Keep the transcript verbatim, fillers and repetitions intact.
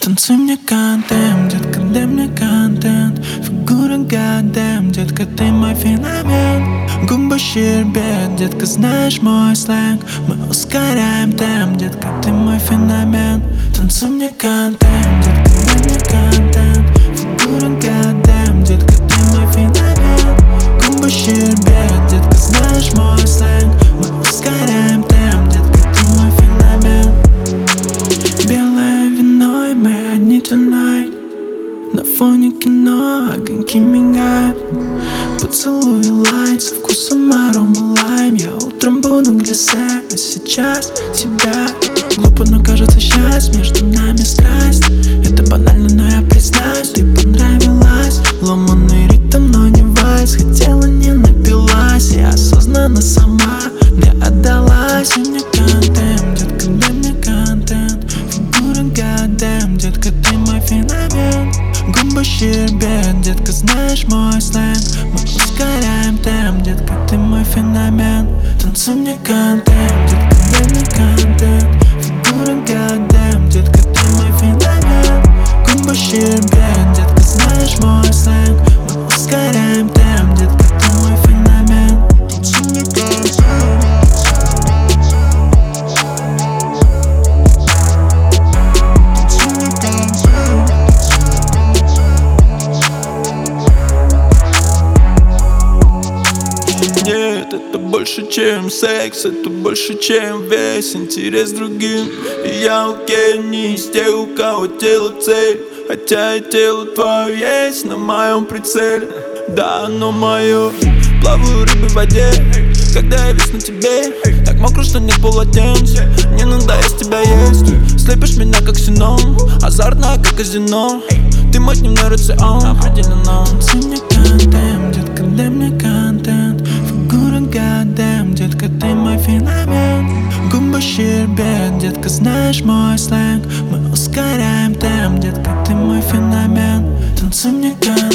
Танцуй мне контент, детка, дай мне контент. Фигура goddamn, детка, ты мой феномен. Губы щербет, детка, знаешь мой сленг. Мы ускоряем темп, детка, ты мой феномен. Танцуй мне контент, детка, дай мне контент. Фигура goddamn, детка, ты мой феномен. Губы щербет, детка, знаешь мой сленг. Мы ускоряем темп, детка, ты мой феномен. Белое вино и мы одни tonight. На фоне кино огоньки мигают. Поцелуй лайт со вкусом арома лайм. Я утром буду глиссер, а сейчас тебя. Глупо, но кажется счастье, между нами страсть. Это банально, но я признаюсь, ты понравилась. Ломаный ритм, но не вайс. Хотела, не напилась, я осознанно сама мне отдалась. И мне контент, детка, дай мне контент. Фигура goddamn, детка, ты мой феномен. Губы щербет, детка, знаешь мой сленг. Мы ускоряем темп, детка, ты мой феномен. Танцуй мне контент, детка, дай мне контент. Фигура goddamn, детка, ты мой феномен. Губы щербет, детка, знаешь мой сленг. Мы ускоряем темп, детка, ты мой феномен. Танцуй мне контент. Нет, это больше, чем секс, это больше, чем весь интерес другим. И я окей, не из тех, у кого тело цель. Хотя и тело твое есть на моем прицеле. Да, оно мое. Плаваю рыбой в воде, когда я весь на тебе. Так мокро, что нет полотенец. Не надоест тебя есть. Слепишь меня как сином, азартно, как казино. Ты мой дневной рацион, определенно. Танцуй мне контент, детка, дай мне контент. Фигура goddamn, детка, ты мой феномен. Губы щербет, детка, знаешь мой сленг. Мы ускоряем темп, детка, ты мой феномен. Танцуй мне контент.